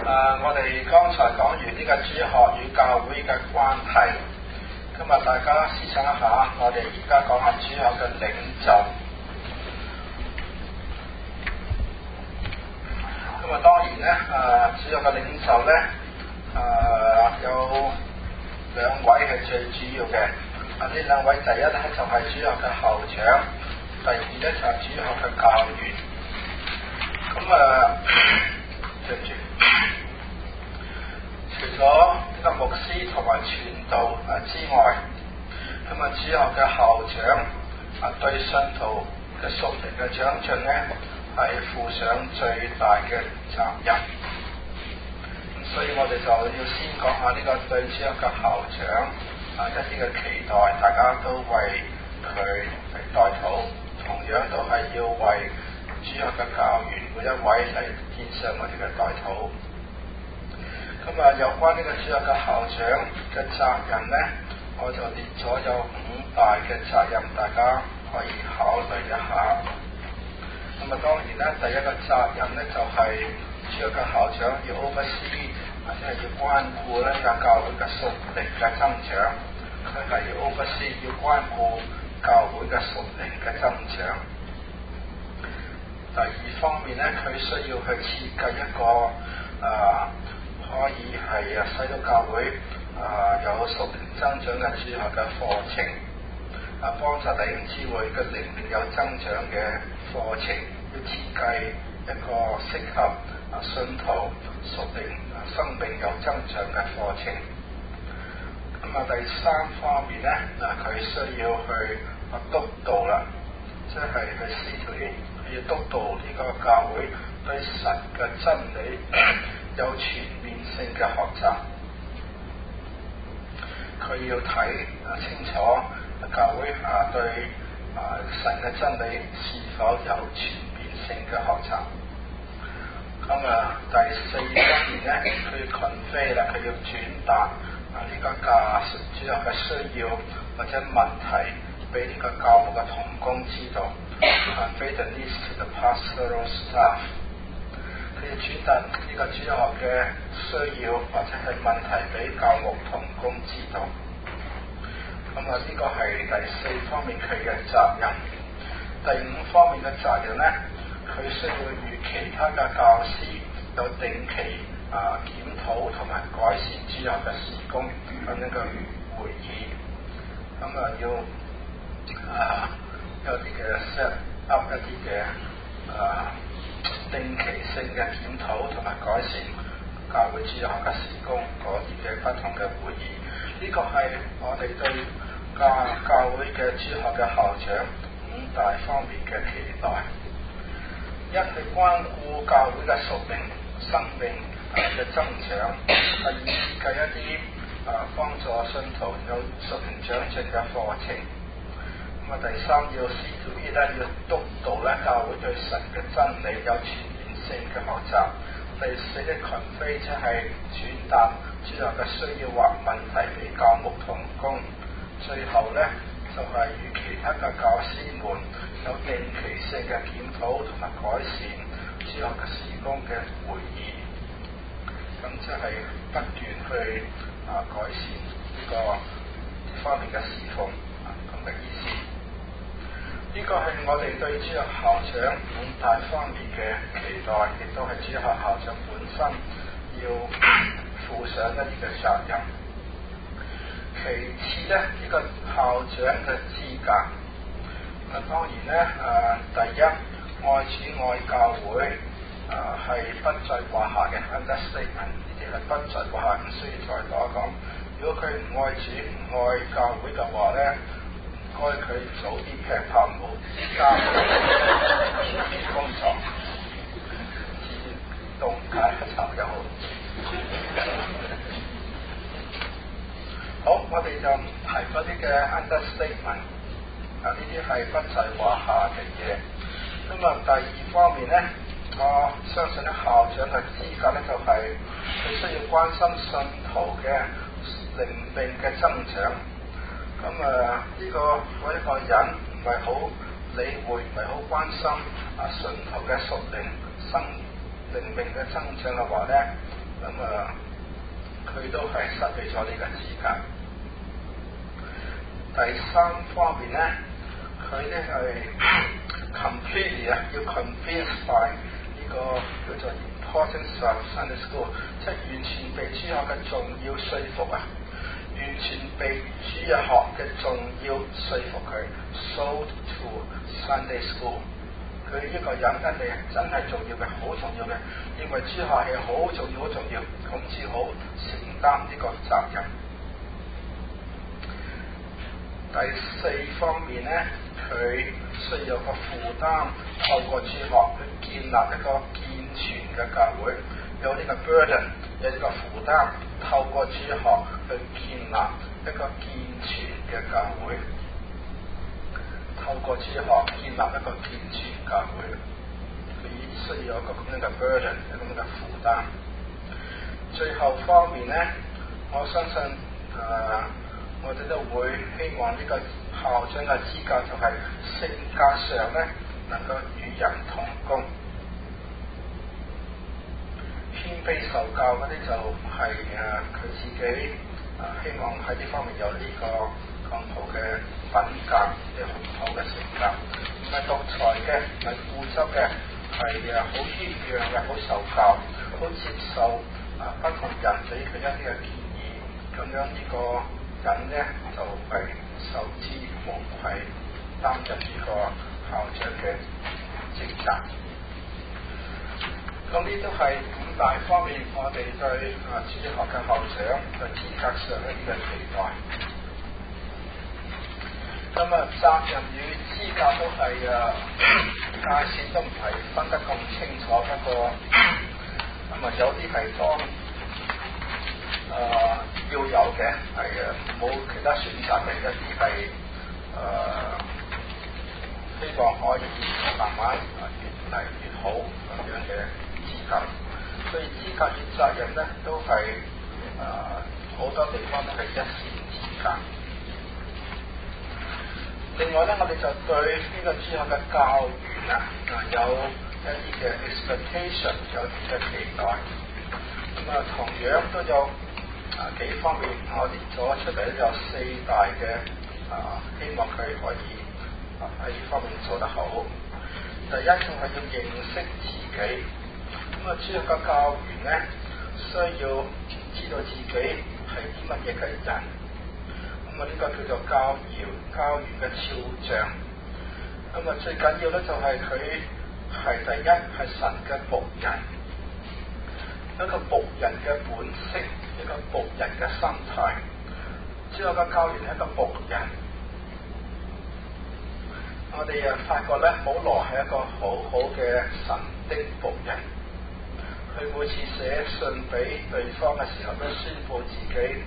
我哋剛才講完呢個主學與教會嘅關係，今日大家思想一下，我哋而家講下主學嘅領袖。咁當然咧，主學嘅領袖咧，有兩位係最主要嘅。呢兩位第一咧就係主學嘅校長，第二咧就係主學嘅教員。對唔住。除咗呢個牧師同埋傳道之外，主學嘅校長對信徒嘅屬靈嘅長進咧係負上最大嘅責任。所以我哋就要先講下呢個對主學嘅校長一啲嘅期待，大家都為佢嚟代禱，同樣都係要為主學嘅教員每一位嚟獻上我哋嘅代禱。有關呢個主學嘅校長嘅責任咧，我就列咗有5大嘅責任，大家可以考慮一下。當然咧，第一個責任咧就係主學嘅校長要 oversee， 或者係要關顧咧個教會嘅屬靈嘅增長。佢係要 oversee， 要關顧教會嘅屬靈嘅增長。第二方面咧，佢需要去設計一個可以係使到教會有屬靈增長嘅主學嘅課程，幫助弟兄姊妹嘅靈命有增長嘅課程，要設計一個適合信徒屬靈生命有增長嘅課程。第三方面咧，佢需要去督導啦，即係去司徒要督導呢個教會對神嘅真理有全面性嘅學習。佢要睇清楚教會對神嘅真理是否有全面性嘅學習。第四方面咧，佢要 convey 啦，佢要轉達呢個主學嘅需要或者問題俾呢個教牧嘅同工知道。convey the needs to the pastoral staff。佢要轉達呢個主學嘅需要或者係問題俾教牧同工知道。呢個係第4方面佢嘅責任。第5方面嘅責任咧，佢需要與其他嘅教師有定期檢討同埋改善主學嘅事工咁呢個會議。要有啲嘅 set up 一啲嘅定期性嘅檢討同埋改善教會主學嘅事工嗰啲嘅不同嘅會議。呢個係我哋對教會嘅主學嘅校長5大方面嘅期待。一係關顧教會嘅屬靈生命嘅增長，係設計一啲幫助信徒有屬靈長進嘅課程。第三，要司徒咧要督導咧教會對神嘅真理有全面性嘅學習。第4咧 convey 即係轉達主學嘅需要或問題俾教牧同工。最後咧就係與其他嘅教師們有定期性嘅檢討同埋改善主學嘅事工嘅會議。即係不斷去改善呢方面嘅事奉咁嘅意思。呢個係我哋對主學校長5大方面嘅期待，亦都係主學校長本身要負上一啲嘅責任。其次咧，呢個校長嘅資格，當然咧第一，愛主愛教會係不在話下嘅 understatement， 呢啲係不在話下，唔需要再多講。如果佢唔愛主唔愛教會嘅話咧，唔該佢早啲劈炮冇加工作，自動解就又好。好，我哋就唔提嗰啲嘅 understatement， 呢啲係不在話下嘅嘢。第二方面咧，我相信咧校長嘅資格咧就係佢需要關心信徒嘅靈命嘅增長。呢個一個人唔係好理會，唔係好關心信徒嘅屬靈命嘅增長嘅話咧， 佢都係失去咗呢個資格。第三方面咧，佢咧係 completely 要 convinced by 呢個叫做 importance of Sunday school， 即係完全被主學嘅重要說服啊，完全被主日學嘅重要說服佢 sold to Sunday school。佢呢個人一定真係重要嘅，好重要嘅，認為主學係好重要，好重要，咁只好承擔呢個責任。第四方面咧，佢需要個負擔，透過主學去建立一個健全嘅教會，有呢個 burden， 有呢個負擔，透過主學去建立一個健全嘅教會。透過主學建立一個健全教會，佢需要一個咁樣嘅 burden， 一個咁樣嘅負擔。最後方面咧，我相信我哋都會希望呢個校長嘅資格就係性格上咧能夠與人同工，謙卑受教嗰啲就係佢自己希望喺呢方面有呢個咁好嘅品格，有好好嘅性格，唔係獨裁嘅，唔係固執嘅，係好謙讓嘅，好受教，好接受不同人俾佢一啲嘅建議，咁樣呢個人咧就係受之無愧，擔任呢個校長嘅職責。咁呢都係五大方面，我哋對主日學嘅校長嘅資格上一啲嘅期待。咁責任與資格都係界線都唔係分得咁清楚，不過有啲係當要有嘅，係冇其他選擇嘅，一啲係希望可以慢慢越嚟越好咁樣嘅資格。所以資格與責任咧都係好多地方都係一線之隔。另外咧，我哋就對呢個主學嘅教員有一啲嘅 expectation， 有啲嘅期待。同樣都有幾方面，我列咗出嚟咧，有四大嘅希望佢可以喺呢方面做得好。第一就係要認識自己。主學嘅教員咧，需要知道自己係啲乜嘢嘅人。呢個叫做教員嘅肖像。最緊要咧就係佢係第一係神嘅僕人，一個僕人嘅本色，一個僕人嘅心態。主學嘅教員係一個僕人。我哋發覺咧，保羅係一個好好嘅神的僕人。佢每次寫信俾對方嘅時候，都宣佈自己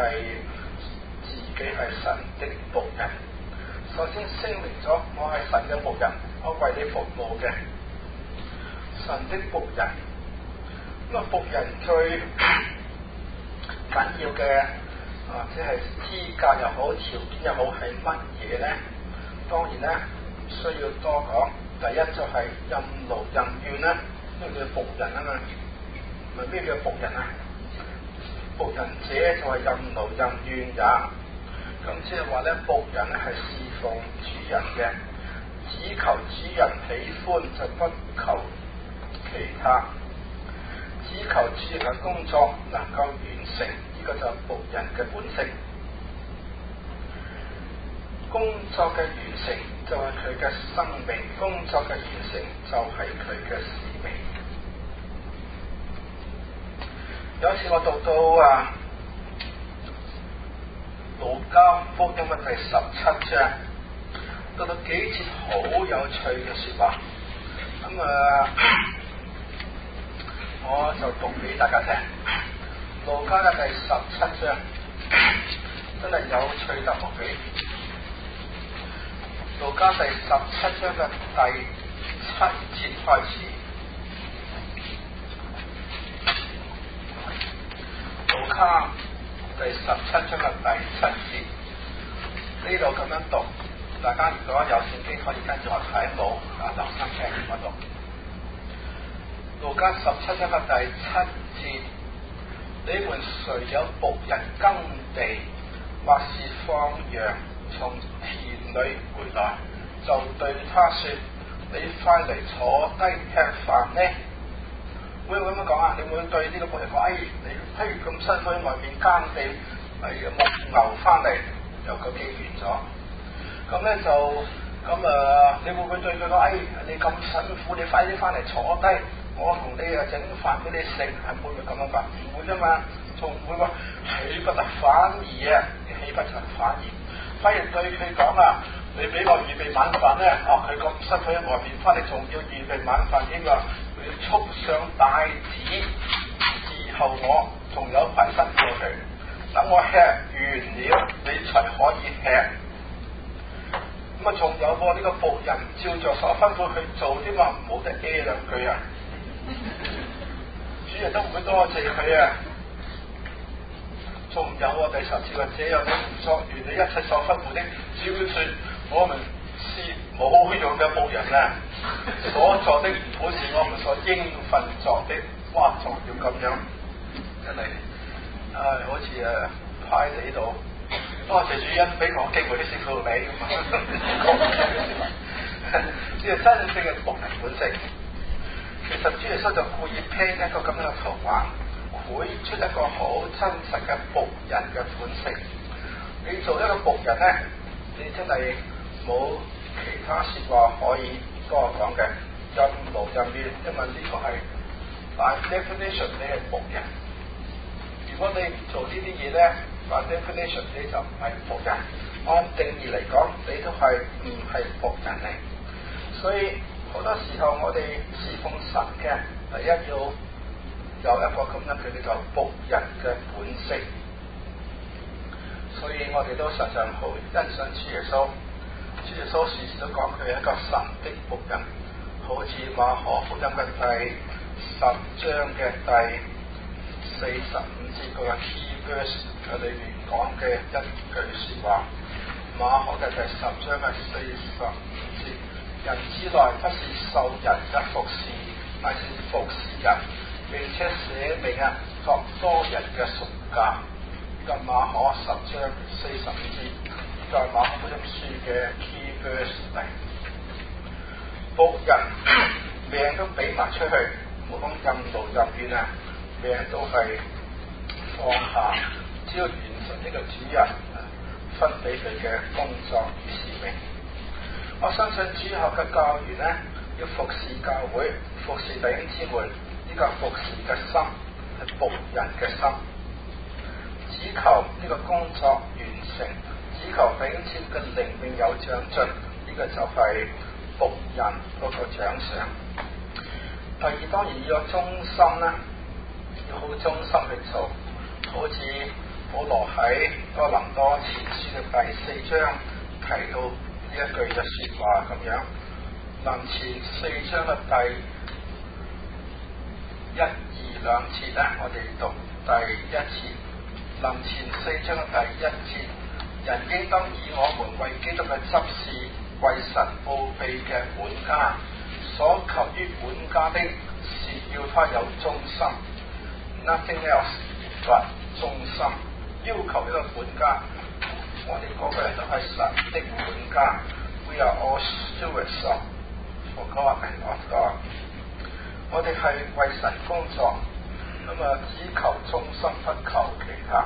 係神的僕人。首先聲明咗我係神嘅僕人，我為你服務嘅神的僕人。僕人最緊要嘅即係資格又好，條件又好，係乜嘢咧？當然咧唔需要多講。第一就係任勞任怨啦，呢個叫僕人啊嘛。咩叫僕人啊？僕人者就係任勞任怨也。咁即係話咧，僕人咧係侍奉主人嘅，只求主人喜歡，就不求其他，只求主人嘅工作能夠完成，呢個就係僕人嘅本色。工作嘅完成就係佢嘅生命，工作嘅完成就係佢嘅使命。有一次我讀到路加福音嘅第17章，讀到幾節好有趣嘅說話。我就讀俾大家聽。路加嘅第17章真係有趣得無比。路加第17章嘅第7節開始。路加第17章嘅第7節，呢度咁樣讀，大家如果有聖經可以跟住我睇，冇留心聽我讀。路加17章嘅第7節， 你們誰有僕人耕地，或是放羊從田裏回來，就對他說：你快嚟坐低吃飯呢？會唔會咁樣講啊？你會對呢個僕人講：你譬如咁辛苦喺外邊耕地，牧牛翻嚟，又個機完咗。咁咧就你會唔會對佢講：你咁辛苦，你快啲翻嚟坐低，我同你整飯俾你食，係會唔會咁樣講？唔會噶嘛，仲唔會話豈不得反而豈不得反而對佢講啊！你俾我預備晚飯咧，佢咁辛苦喺外邊翻嚟，仲要預備晚飯添㗎，佢要束上帶子，伺候我，仲有一排辛苦佢，等我吃完了，你才可以吃。咁啊，仲有喎，呢個僕人照着所吩咐去做添嘛，冇得 A 兩句啊，主人都唔會多謝佢啊。仲有第10節話：這樣你們作完你一切所吩咐的，只要說我們是冇用嘅僕人啊，所做的好似我們所應份作的，哇！仲要咁樣，真係好似派喺呢度。多謝主恩俾我機會啲師傅你咁啊，呢個真正嘅僕人本性。其實主耶穌就故意編一個咁樣嘅圖畫，繪出一個好真實嘅僕人嘅款式。你做一個僕人咧，你真係冇其他説話可以多講嘅，任勞任怨，因為呢個係by definition 你係僕人。如果你唔做呢啲嘢咧，by definition 你就唔係僕人。按定義嚟講，你都係唔係僕人嚟。所以好多時候我哋侍奉神嘅，第一要有一個咁樣佢叫做僕人嘅本色。所以我哋都常常好欣賞主耶穌。主耶穌時時都講佢係一個神的僕人，好似馬可福音嘅第10章嘅第45節嗰個 key verse 喺裏面講嘅一句説話。馬可嘅第10章嘅45節：人子來不是受人嘅服侍，乃是服侍人，並且捨命作多人嘅贖價。呢個馬可10章45節，呢個係馬可福音書嘅 key verse 嚟。僕人命都俾埋出去，唔好講任勞任怨啊，命都係放下，只要完成呢個主人分俾佢嘅工作與使命。我相信主後嘅教員咧，要服侍教會、服侍弟兄姊妹，呢個服侍嘅心係僕人嘅心，只求呢個工作完成，只求弟兄姊妹嘅靈命有長進，呢個就係僕人嗰個獎賞。第二，當然要有忠心啦，要好忠心去做，好似保羅喺哥林多前書嘅第4章提到呢一句嘅説話咁樣。林前4章嘅第1、2、2節咧，我哋讀第1節。林前4章嘅第1節，人應當以我們為基督嘅執事，為神奧秘嘅管家，所求於管家的是要他有忠心 ，nothing else but 忠心。要求呢個管家，我哋個個人都係神的管家。We are all stewards of God and of God。我哋係為神工作，只求忠心，不求其他。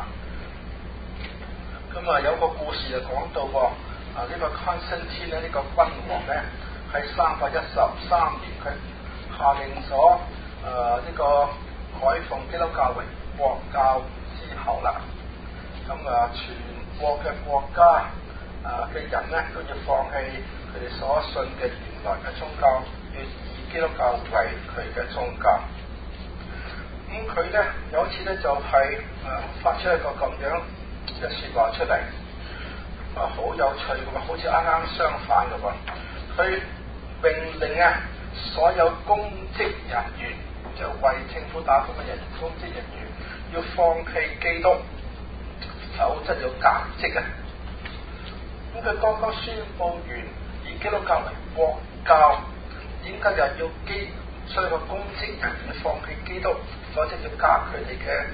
有個故事就講到喎，呢個 Constantine 咧，呢個君王咧，喺313年佢下令咗呢個改奉基督教為國教之後啦，全國嘅國家嘅人咧都要放棄佢哋所信嘅原來嘅宗教，要以基督教為佢嘅宗教。佢咧有一次咧就係發出一個咁樣嘅説話出嚟，好有趣嘅喎，好似啱啱相反嘅喎。佢命令所有公職人員，就為政府打工嘅人，公職人員要放棄基督，否則要革職啊！佢剛剛宣佈完以基督教為國教，點解又要所有個公職人員放棄基督，否則要革佢哋嘅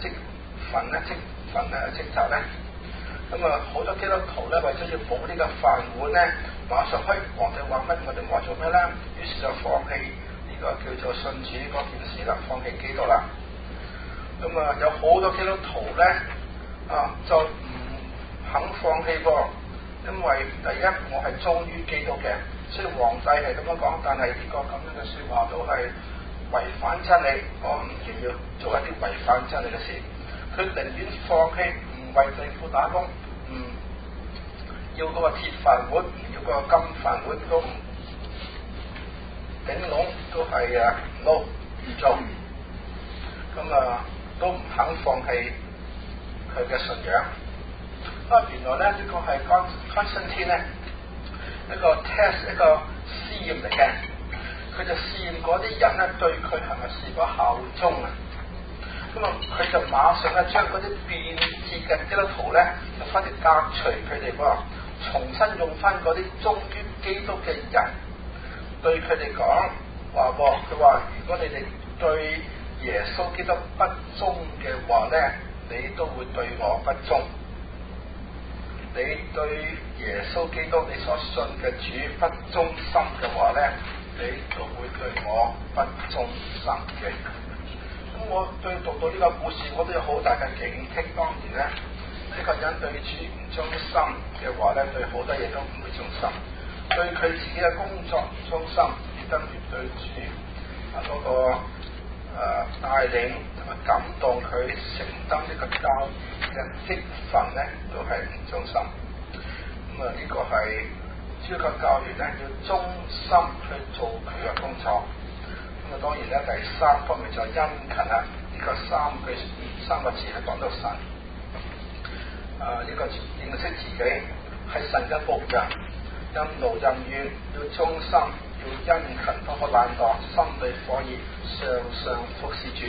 積份職責咧。咁啊，好多基督徒咧，為咗要補呢個飯碗咧，馬上去皇帝話乜，我哋冇做咩啦，於是就放棄呢個叫做信主嗰件事啦，放棄基督啦。咁啊，有好多基督徒咧就唔肯放棄噃，因為第一我係忠於基督嘅，雖然皇帝係咁樣講，但係呢個咁樣嘅説話都係違反真理，我唔要做一啲違反真理嘅事，佢寧願放棄唔為政府打工。要嗰個鐵飯碗，唔要嗰個金飯碗，都唔頂籠，都係唔做，咁都唔肯放棄佢嘅信仰。原來咧呢個係Constantine咧一個 test 一個試驗嚟嘅，佢就試驗嗰啲人咧對佢係咪是否效忠啊？佢就馬上咧將嗰啲變節嘅基督徒咧就翻嚟革除佢哋喎，重新用翻嗰啲忠於基督嘅人對佢哋講話喎。佢話如果你哋對耶穌基督不忠嘅話咧，你都會對我不忠。你對耶穌基督你所信嘅主不忠心嘅話咧，你都會對我不忠心嘅。咁我對讀到呢個故事，我都有好大嘅警惕。當然咧，呢個人對主唔忠心嘅話咧，對好多嘢都唔會忠心。對佢自己嘅工作唔忠心，亦都越對主嗰個帶領同埋感動佢承擔呢個教義嘅職分咧，都係唔忠心。呢個係主教教員咧要忠心去做佢嘅工作。當然咧，第三方面就係殷勤啦。呢個三個字係講到神。呢個認識自己係神嘅僕人，任勞任怨，要忠心，要殷勤，不可懶惰，心裏火熱，常常服侍主。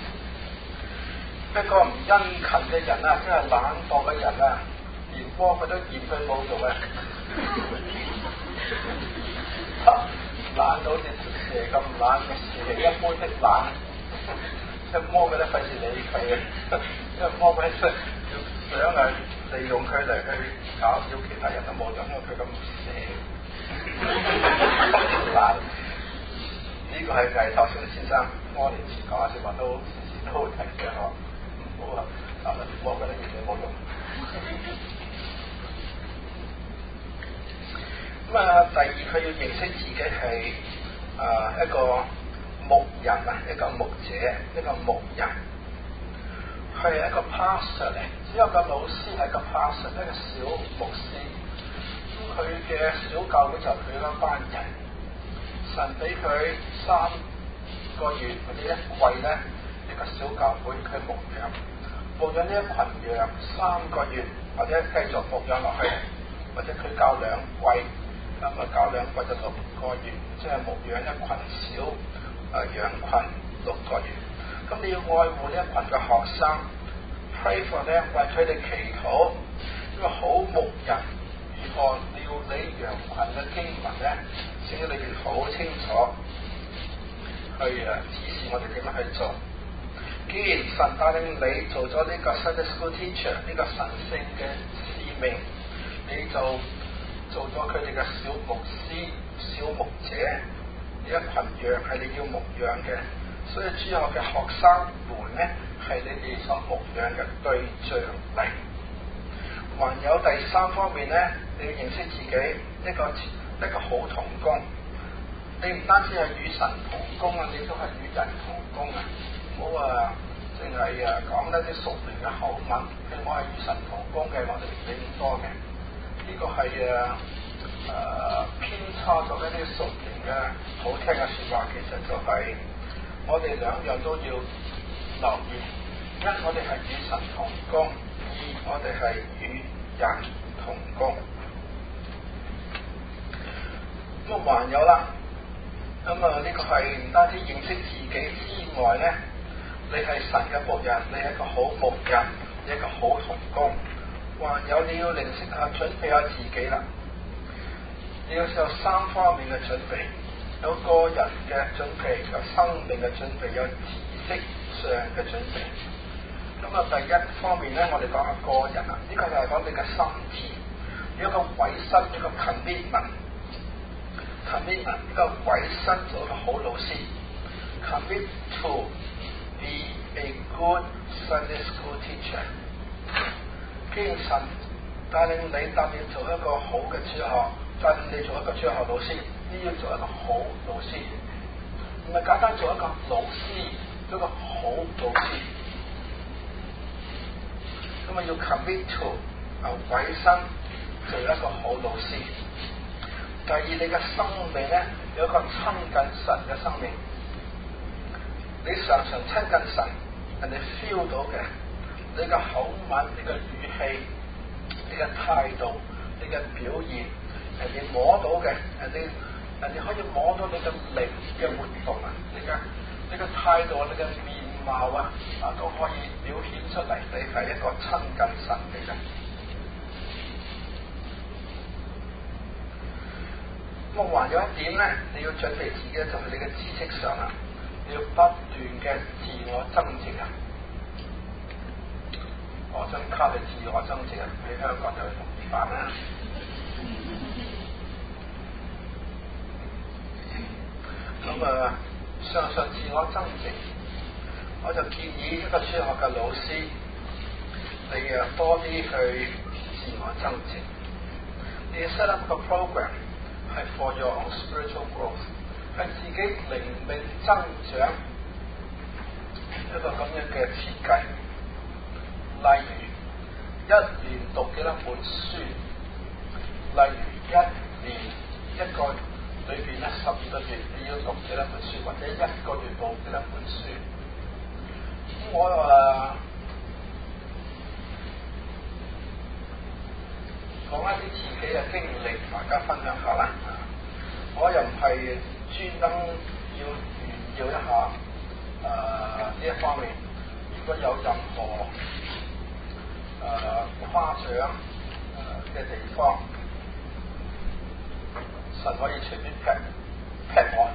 一個唔殷勤嘅人啊，即係懶惰嘅人啊，連魔鬼都嫌佢冇用啊！懶到好似蛇咁懶，蛇一般的懶，即係魔鬼都費事理佢嘅，因為魔鬼想利用佢嚟去搞擾其他人都冇用，因為佢咁蛇懶。呢個係魏柝聲先生多年前講嘅説話，都時時都會提醒我，唔好搞得魔鬼都嫌你冇用。第二佢要認識自己係一個牧人啊，一個牧者，一個牧人，佢係一個 pastor 嚟，只有個老師係個 pastor，一個小牧師。咁佢嘅小教會就佢嗰班人，神俾佢3個月或者1季咧，一個小教會佢牧養呢一群羊3個月，或者繼續牧養落去，或者佢教2季。教2季就6個月，即係牧養一群小羊群6個月。咁你要愛護呢一群嘅學生 ，pray for them， 為佢哋祈禱。因為好牧人如何料理羊群嘅經文咧，聖經裏邊好清楚去指示我哋點樣去做。既然神帶領你做咗呢個 Sunday School Teacher 呢個神聖嘅使命，你就做咗佢哋嘅小牧師、小牧者，呢一群羊係你要牧養嘅，所以之後嘅學生們咧係你哋所牧養嘅對象嚟。還有第3方面咧，你要認識自己一個好同工。你唔單止係與神同工啊，你都係與人同工啊！唔好淨係講一啲屬靈嘅口吻，我係與神同工嘅，我哋唔理咁多嘅。呢個係偏差咗一啲屬靈嘅好聽嘅説話，其實就係我哋兩樣都要留意。一，我哋係與神同工；二，我哋係與人同工。咁還有啦，呢個係唔單止認識自己之外咧，你係神嘅僕人，你係一個好牧人，你係一個好同工。還有你要認識準備下自己啦。你要有3方面嘅準備，有個人嘅準備，有生命嘅準備，有知識上嘅準備。 咁啊，第一方面咧，我哋講下個人啊，呢個就係講你嘅心志，一個委身，一個 commitment，一個委身做一個好老師 ，commit to be a good Sunday school teacher。既然神帶領你做一個好嘅主學，帶領你做一個主學老師，你要做一個好老師，唔係簡單做一個老師，做一個好老師。咁啊要 commit to 委身做一個好老師。第二，你嘅生命咧有一個親近神嘅生命，你常常親近神，人哋 feel 到嘅，你嘅口吻、你嘅語氣、你嘅態度、你嘅表現，人哋摸到嘅，人哋可以摸到你嘅靈嘅活動啊，你嘅態度、你嘅面貌啊，都可以表現出嚟，你係一個親近神嘅人。咁還有一點咧，你要準備自己就係你嘅知識上啦，你要不斷嘅自我增值啊！我想靠你自我增值啊，喺香港就容易辦啦。咁上述自我增值，我就建議一個書學嘅老師，你多啲去自我增值。你 set up 個 program 係 for your own spiritual growth， 係自己靈命增長一個咁樣嘅設計。例如一年讀幾多本書，例如一年一個裏邊咧12個月你要讀幾多本書，或者一個月讀幾多本書。咁我講一啲自己嘅經歷，大家分享下啦。我又唔係專登要炫耀一下呢一方面，如果有任何誇獎嘅地方，神可以隨便劈我。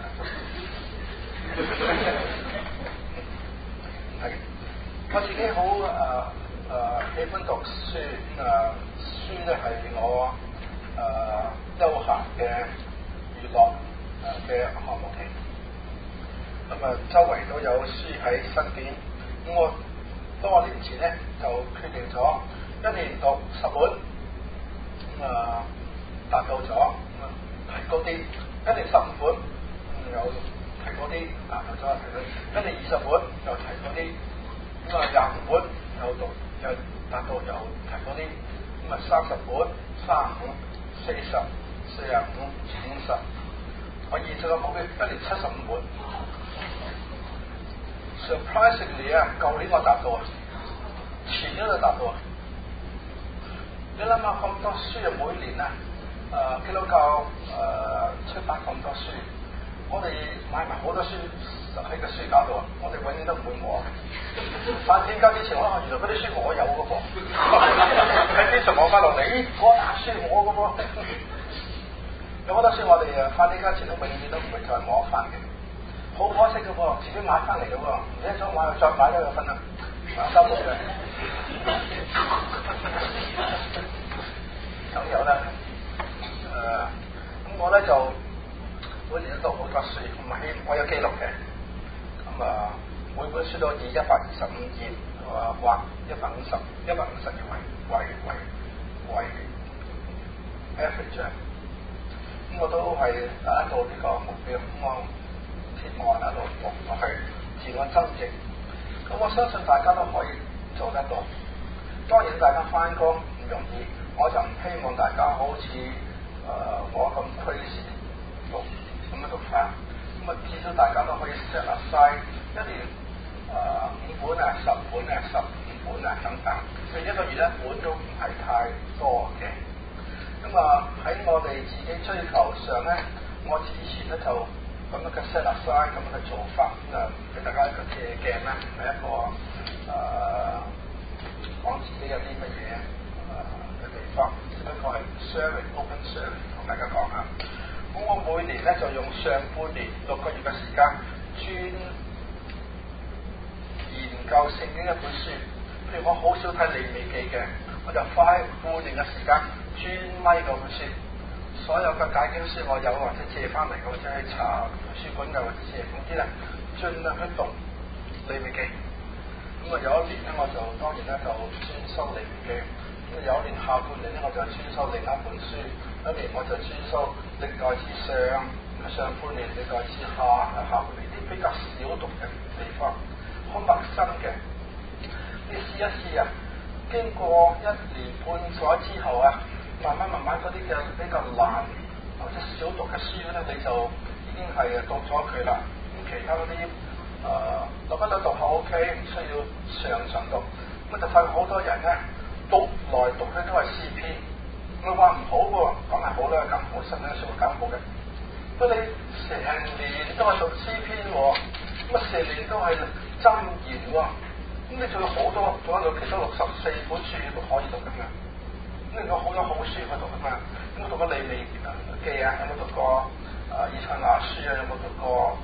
係，我自己好喜歡讀書，書咧係我休閒嘅娛樂嘅項目嚟。咁周圍都有書喺身邊。咁我多年前咧就決定咗一年讀10本，達到咗，提高啲，一年15本，又提高啲，達到咗，一年20本又提高啲，25本又讀又達到又提高啲，30本、35、40、45、50，我現實嘅目標一年75本。Surprisingly 舊年我達到啊，前年就達到啊。你諗下咁多書啊，每年基督教出版咁多書，我哋買埋好多書喺個書架度啊，我哋永遠都唔會摸。翻天家之前，原來嗰啲書我有嘅噃，喺天上摸翻落嚟，嗰沓書我嘅噃。有好多書我哋翻天家前都永遠都唔會再摸翻嘅。好可惜嘅喎，自己買翻嚟嘅喎，唔記得咗買又再買一個分啦，收到嘅。咁有啦，咁我咧就每年都讀好多書，我有記錄嘅。咁每本書都以125頁或150頁為 average。咁我都係達到呢個目標，希望喺度讀落去，自我增值。咁我相信大家都可以做得到。當然大家翻工唔容易，我就唔希望大家好似我咁 crazy 讀咁樣讀法。咁至少大家都可以 set aside 一年5本10本15本等等，一個月1本都唔係太多嘅。咁喺我哋自己追求上咧，我以前咧就咁樣嘅 set aside 咁樣嘅做法，俾大家一個借鏡啦，唔係一個講自己有啲乜嘢嘅地方，只不過係 open sharing 同大家講下。咁我每年咧就用上半年6個月嘅時間專研究聖經一本書， 譬如我好少睇利未記嘅，我就花半年嘅時間專咪嗰本書，所有嘅解經書我有或者借翻嚟，或者去查圖書館嘅或者借，總之咧盡量去讀利未記。咁啊有一年咧我就當然咧就專修利未記，咁有一年下半年咧我就專修另一本書，一年我就專修歷代志上，上半年歷代志下，下半年啲比較少讀嘅地方，好陌生嘅。你試一試啊！經過1年半載之後啊，慢慢嗰啲嘅比較難或者少讀嘅書咧，你就已經係讀咗佢啦。咁其他嗰啲讀一讀下 OK， 唔需要常讀。咁就發覺好多人咧讀來讀去都係詩篇，我話唔好喎，講係好啦，更好，新嘅書更好嘅。不過你成年都係讀詩篇喎，咁啊成年都係箴言喎。咁你仲有好多，仲有其實64本書都可以讀噶嘛？咁你有好多好書去讀噶嘛？有冇讀過利未記啊？有冇讀過以賽亞書啊？有冇讀過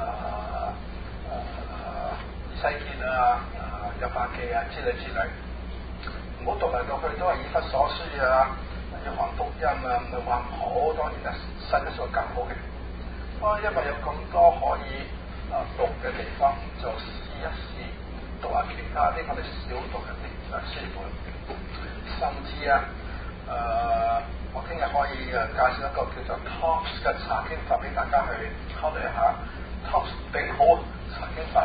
以西結啊、約伯記啊之類？唔好讀嚟讀去都係以弗所書啊、約翰福音啊，唔係話唔好，當然係新嘅書更好嘅。因為有咁多可以讀嘅地方，就試一試。讀下其他啲我哋少讀嘅書本，甚至我聽日可以介紹一個叫做 Tops 嘅查經法俾大家去考慮一下。Tops 頂好查經法，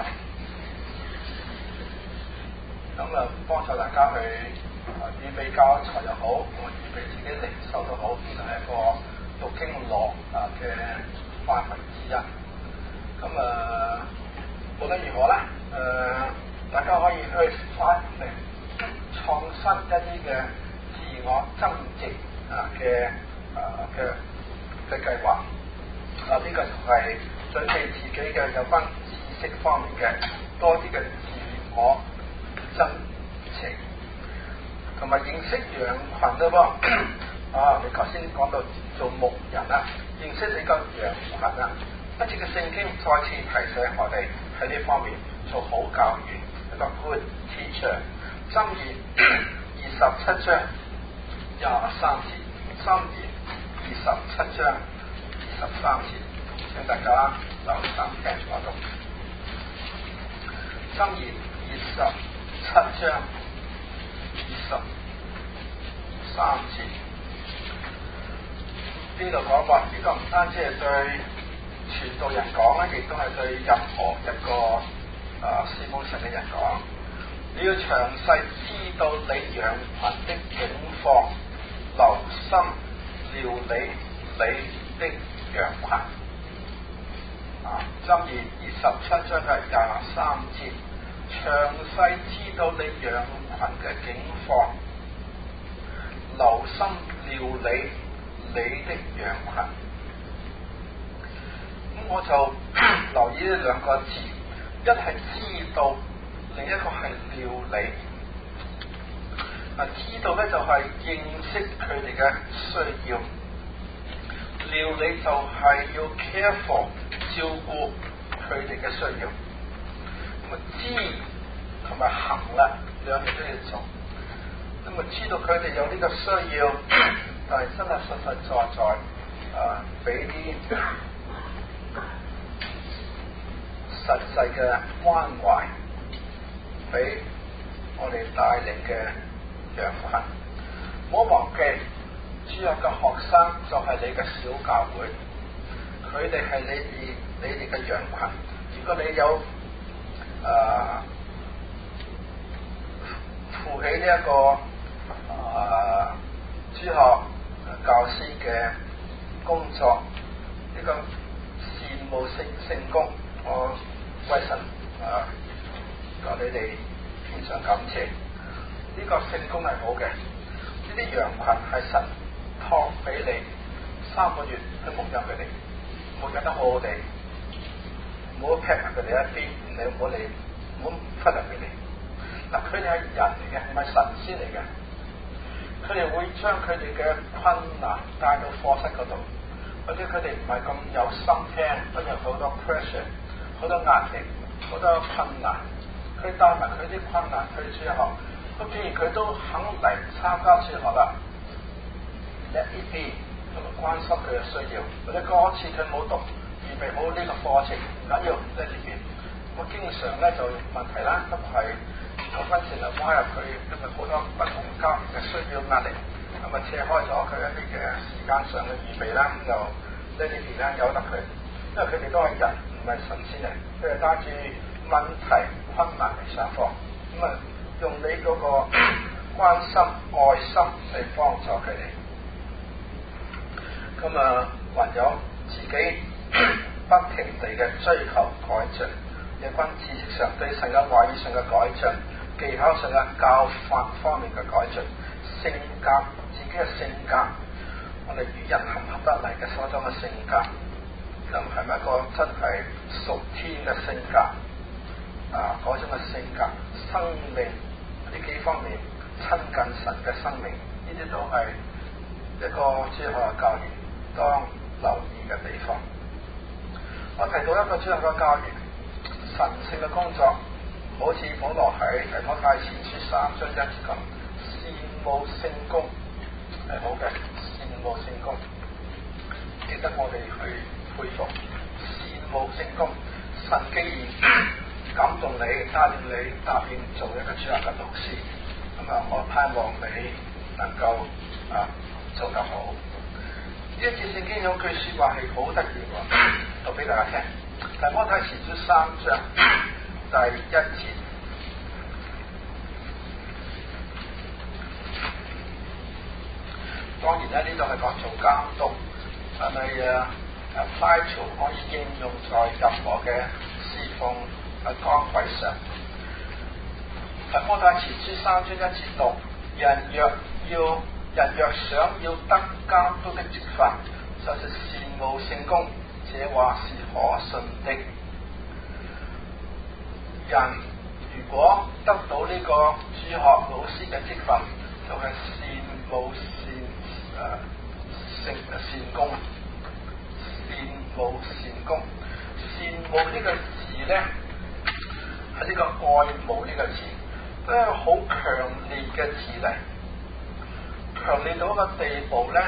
咁幫助大家去預備教材又好，預備自己靈修都好，其實係一個讀經樂嘅範圍之一。咁無論如何咧，大家可以去發明創新一啲嘅自我增值嘅計劃。呢個就係準備自己嘅有關知識方面嘅多啲嘅自我增值，同埋認識羊群咯噃。你頭先講到做牧人啊，認識你個羊群啊，一節嘅聖經再次提醒我哋喺呢方面做好教員。一個 good teacher， 箴言27章23節，箴言27章23節，請大家留心聽我讀。箴言27章23節，呢度講話，呢個唔單止係對傳道人講咧，亦都係對任何一個事奉神嘅人講，你要詳細知道你羊群的境況，留心料理你的羊群。箴言27章嘅23節，詳細知道你羊群嘅境況，留心料理你的羊群。咁我就留意呢兩個字。一係知道，另一個係料理。知道咧就係認識佢哋嘅需要，料理就係要 careful 照顧佢哋嘅需要。咁知同埋行啦，兩樣都要做。咁知道佢哋有呢個需要，但係真係實實在在俾啲實際嘅關懷俾我哋帶領嘅羊群。唔好忘記，主日嘅學生就係你嘅小教會，佢哋係你哋嘅羊群。如果你有負起呢一個主學教師嘅工作，呢個事務聖工，我為神向你哋獻上感謝。呢個聖工係好嘅，呢啲羊群係神託俾你3個月去牧養佢哋，牧養得好好地，唔好劈埋佢哋一邊，你唔好忽略佢哋。嗱，佢哋係人嚟嘅，唔係神仙嚟嘅。佢哋會將佢哋嘅困難帶到課室嗰度，或者佢哋唔係咁有心聽，或者好多 pressure， 好多壓力，好多困難，佢帶埋佢啲困難去主學， 咁既然佢都肯嚟參加主學啦，一啲啲咁啊關心佢嘅需要，或者嗰次佢冇讀預備好呢個課程，唔緊要喺呢邊。我經常咧就問題啦，咁係有分成日加入佢，因為好多不同家庭嘅需要壓力，咁啊扯開咗佢一啲嘅時間上嘅預備啦，咁就呢邊咧由得佢，因為佢哋都係人，唔係神仙嚟，佢係帶住問題困難嚟上課，咁啊用你嗰個關心愛心嚟幫助佢哋，咁啊還有自己不停地嘅追求改進。有關知識上對神嘅話語上嘅改進，技巧上嘅教法方面嘅改進，性格自己嘅性格，我哋與人合唔合得嚟嘅所種嘅性格，又係咪一個真係屬天嘅性格啊？嗰種嘅性格、生命呢幾方面親近神嘅生命，呢啲都係一個主日學嘅教員當留意嘅地方。我提到一個主日學嘅教員。神聖嘅工作，好似保羅喺提摩太前書3章1節咁，羨慕聖工係好嘅，羨慕聖工，值得我哋去佩服。羨慕聖工，神既然感動你，帶領你答應做一個主日嘅導師，咁啊，我盼望你能夠做得好。呢一節聖經有句說話係好得意喎，讀俾大家聽。提摩太前書3章第1節，當然咧呢度係講做監督，但係apply to 可以應用在任何嘅侍奉崗位上。提摩太前書3章1節讀：人若想要得監督的職分，就是羨慕聖工。這話是可信的。人如果得到呢個主學老師嘅職分，就係羨慕善工。羨慕善工，羨慕呢個字咧，係呢個愛慕呢個字，都係一個好強烈嘅字嚟，強烈到一個地步咧，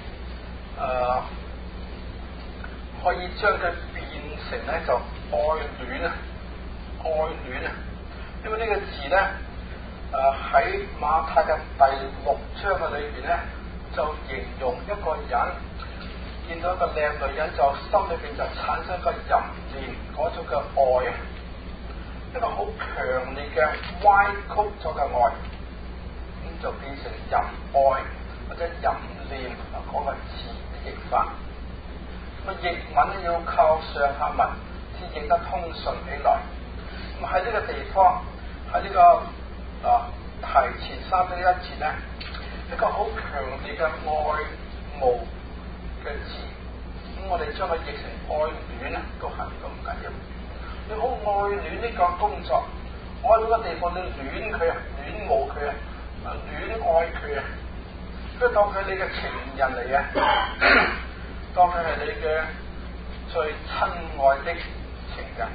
可以將佢變成咧就愛戀啊，愛戀啊！因為呢個字咧，喺馬太嘅第6章嘅裏邊咧，就形容一個人見到一個靚女人，就心裏邊就產生一個淫念嗰種嘅愛啊，一個好強烈嘅歪曲咗嘅愛，咁就變成淫愛或者淫念嗰個字嘅譯法。咁譯文咧要靠上下文先譯得通順起來。咁喺呢個地方，喺呢個提前3章1節咧，一個好強烈嘅愛慕嘅字。咁我哋將佢譯成愛戀咧，都係咁緊要。你好愛戀呢個工作，愛到個地方你戀佢啊，戀慕佢啊，戀愛佢啊，都當佢你嘅情人嚟嘅。當佢係你嘅最親愛的情人，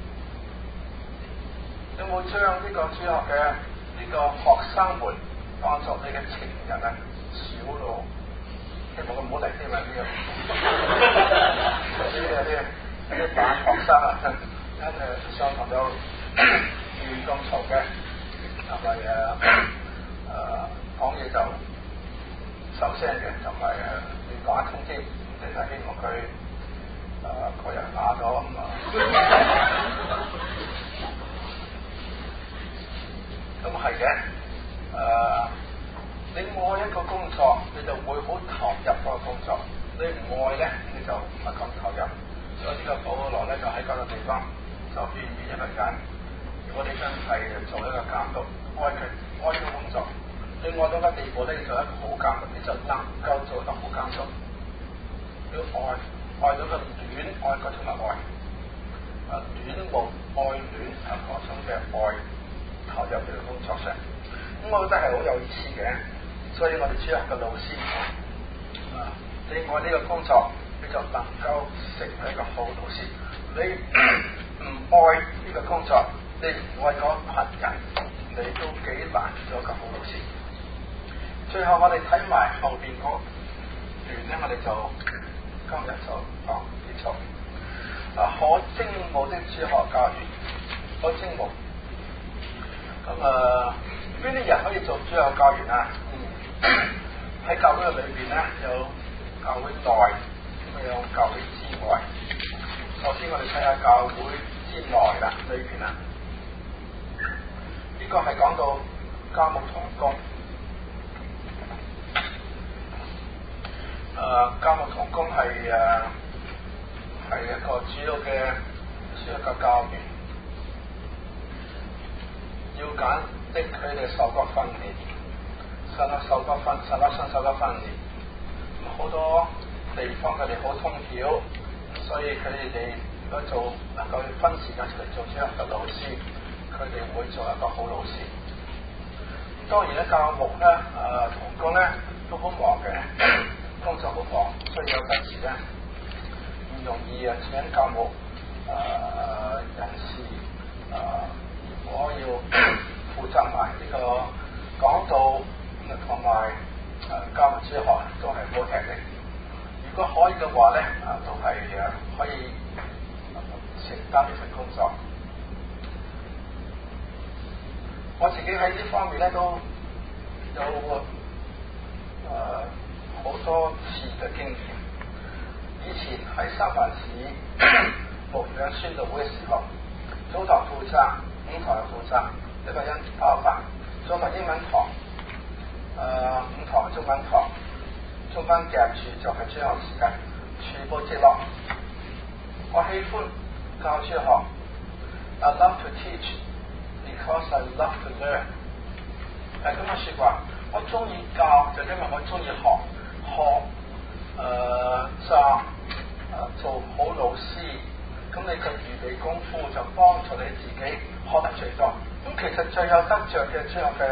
有冇將呢個主學嘅呢個學生們當作你嘅情人啊？少咯，希望佢唔好嚟添啊！呢啲扮學生啊，上堂就亂咁嘈嘅，係咪講嘢就收聲嘅，就係亂講一通添。就希望佢個人啞咗咁啊！咁係嘅，你愛一個工作，你就會好投入嗰個工作；你唔愛咧，你就唔係咁投入。所以呢個保羅咧就喺嗰個地方就勸勉一個人：如果你真係做一個監督，愛佢愛呢個工作，你愛到個地步咧，你做一個好監督，你就能夠做一個好監督。要愛到個戀愛嗰種嘅愛，戀慕愛戀嗰種嘅愛投入呢個工作上，咁我覺得係好有意思嘅。所以我哋主日嘅老師你愛呢個工作，你就能夠成為一個好老師。你唔愛呢個工作，你唔愛嗰群人，唔你都幾難做一個好老師。最後我哋睇埋後邊嗰段咧，我哋就今日就講結束。可精武的主學教員，可精武。咁邊啲人可以做主學教員啊？喺教會嘅裏邊咧，有教會內，咁有教會之外。首先我哋睇下教會之內啦，裏邊啦，呢個係講到教牧同工。教牧同工係一個主要嘅教員，要揀的佢哋受過訓練，神受過訓練，好多地方佢哋好通曉，所以佢哋如果能夠分時間出嚟做主日嘅老師，佢哋會做一個好老師。當然咧，教牧咧同工咧都好忙嘅，工作好忙，所以有陣時咧唔容易請教牧人士如果要負責埋呢個講道同埋教牧主學都係好吃力。如果可以嘅話咧，都係可以承擔呢份工作。我自己喺呢方面咧都有好多次嘅經驗。以前喺三藩市牧養宣道會嘅時候，早堂負責，午堂又負責，一個人包辦。早堂英文堂，午堂中文堂，中間夾住就係主學時間，全部接落。我喜歡教主學 ，I love to teach because I love to learn。係咁嘅説話，我中意教就因為我中意做好老師。咁你嘅預備功夫就幫助你自己學得最多。咁其實最有得着嘅主學嘅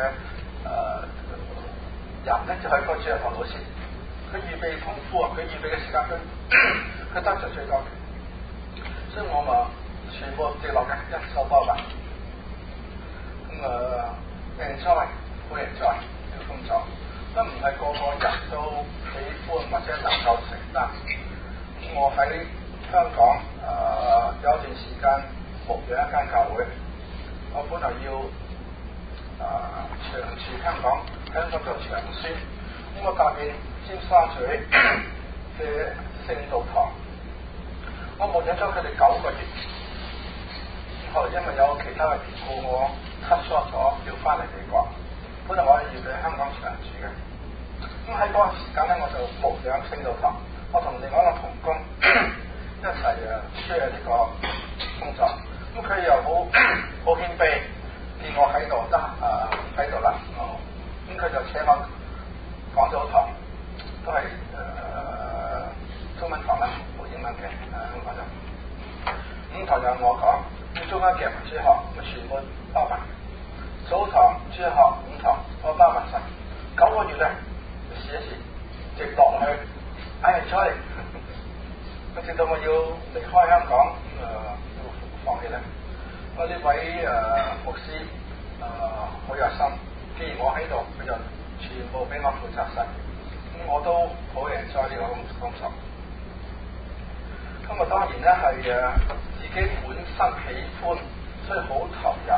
人咧，就係個主學老師。佢預備功夫啊，佢預備嘅時間佢得着最多嘅。所以我咪全部接落嘅，一手包辦。咁enjoy 好 enjoy 呢個工作，都唔係個個人都喜歡或者能夠承擔。我喺香港有一段時間牧養一間教會，我本來要長住香港做長宣，咁我答應尖沙咀嘅聖道堂，我牧養咗佢哋9個月，後來因為有其他嘅緣故，我 cut short 咗，要翻嚟美國。本來我係要喺香港長住嘅，咁喺嗰個時間咧，我就牧養聖道堂，我同另外一個同工一齊share呢個工作。咁佢又好謙卑，見我喺度喺度啦，咁佢就請我講咗堂，都係中文堂啦，冇英文嘅咁講就。咁堂有我講，中間夾埋主學，咪全部包埋。早堂、主學、午堂，我包埋晒。9個月咧，試一試，直落去，出嚟。咁直到我要離開香港，要放棄咧。我呢位牧師好有心，既然我喺度，佢就全部俾我負責晒。咁我都好enjoy呢個工作。咁啊，當然咧係自己本身喜歡，所以好投入。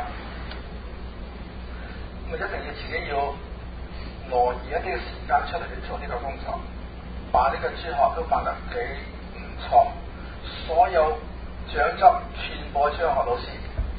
咁一定要自己要挪移一啲嘅時間出嚟去做呢個工作，辦呢個主學都辦得幾唔錯。所有長執全部主學老師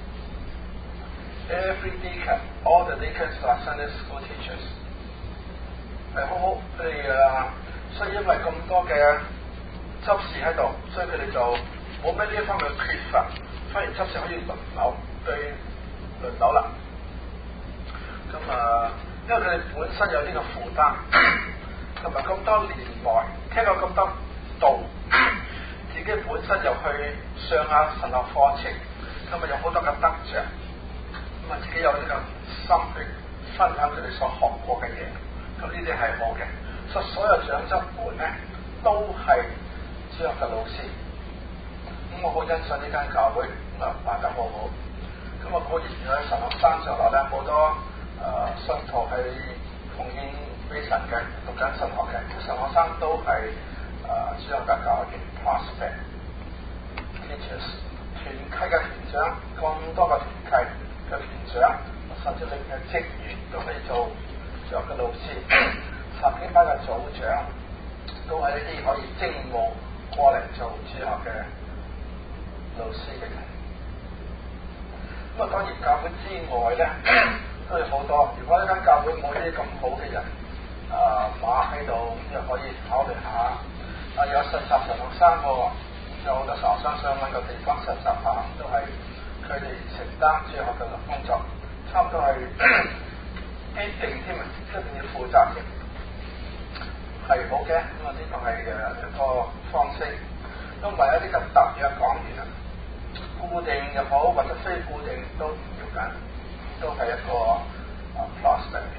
，every deacon, all the deacons are Sunday school teachers， 係好好。佢哋所以因為咁多嘅執事喺度，所以佢哋就冇咩呢一方面嘅缺乏，反而執事可以輪流啦。咁因為佢哋本身有呢個負擔，同埋咁多年來聽過咁多道，自己本身又去上下神學課程，咁有好多嘅得着，咁自己有呢個心去分享佢哋所學過嘅嘢，咁呢啲係好嘅。所有長執們咧都係主學嘅老師，咁我好欣賞呢間教會辦得好好。 咁啊，固然喺神學生上落咧，好多信徒係奉獻俾神嘅，讀緊神學嘅，啲神學生都係主日嘅教員 pastor teachers 團契嘅團長，咁多個團契嘅團長，甚至你嘅職員都可以做主日嘅老師，十幾班嘅組長都係一啲可以徵募過嚟做主日嘅老師嘅人。咁啊，當然教會之外咧，都有好多。如果呢間教會冇呢啲咁好嘅人馬喺度，咁就可以考慮下。有實習神學生喎，有好多神學生想揾個地方實習下，都係佢哋承擔主日學嘅工作，差唔多係必定添啊，一定要負責嘅，係好嘅。咁啊，呢個係一個方式。都唔係一啲咁特別嘅講員啊，固定又好或者非固定都唔要緊，都係一個plus 嚟嘅。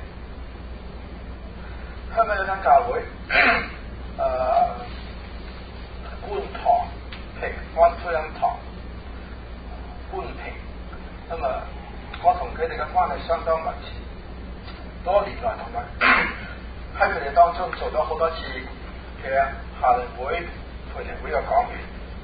香港有間教會觀塘平安福音堂觀平，咁啊，我同佢哋嘅關係相當密切，多年來同埋喺佢哋當中做咗好多次嘅夏令會、培靈會嘅講員。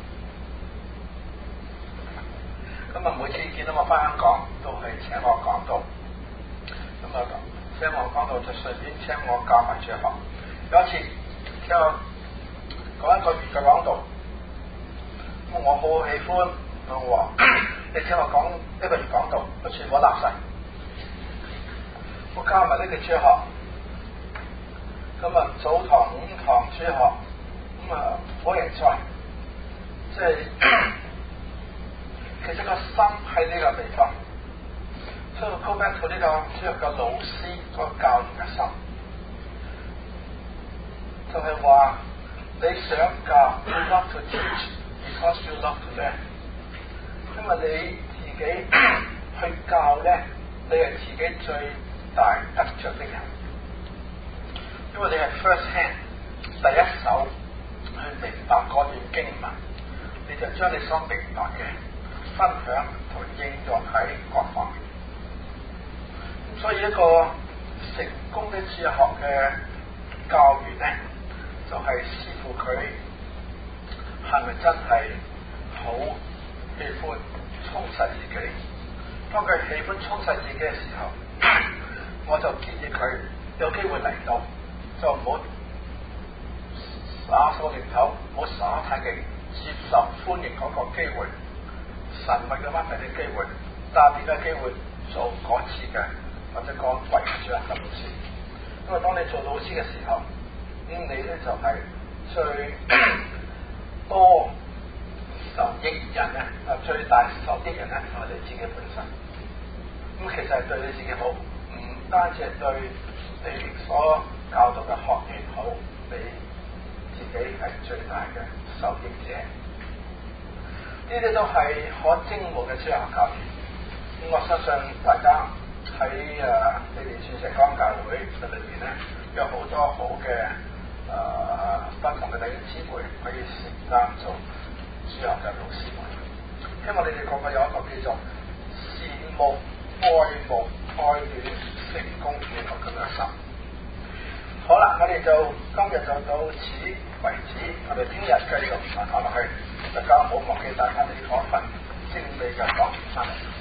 咁啊，每次見到我翻香港，都係請我講道。咁啊，請我講道就順便請我教埋主日學。有一次聽我講一個月嘅講道，咁我好喜歡，我話你請我講一個月講道，我全部立晒，我加埋呢個主日學。咁啊，早堂、午堂、主日學，咁啊冇人在，即係其實個心喺呢個地方，所以 go back to 呢個主日嘅老師個教育嘅心，就係話你想教 ，you love to teach because you love to learn， 因為你自己去教咧，你係自己最大得着的人。因為你係 first hand 第一手去明白嗰段經文，你就將你所明白嘅分享同應用喺各方面。咁所以一個成功嘅主日學嘅教員咧，就係視乎佢係咪真係好喜歡充實自己。當佢喜歡充實自己嘅時候，我就建議佢有機會嚟到，就唔好耍手擰頭，唔好耍太極，接受歡迎嗰個機會，神為咗乜俾你機會，特別嘅機會做嗰次嘅或者個為主日嘅老師。因為當你做老師嘅時候，你咧就係最多受益人咧，最大受益人咧係你自己本身。咁其實係對你自己好，唔單止係對你所教導嘅學員好，你自己係最大嘅受益者。呢啲都係可徵募嘅主日學教員。咁我相信大家喺你哋鑽石崗教會嘅裏邊咧，有好多好嘅不同嘅弟兄姊妹可以承擔做主日嘅老師們。希望你哋個個有一個叫做羨慕、愛慕、愛戀、成功主日咁嘅心。好啦，我哋就今日就到此為止，我哋聽日繼續講落去。大家唔好忘記帶翻你嗰份精美嘅講義翻嚟。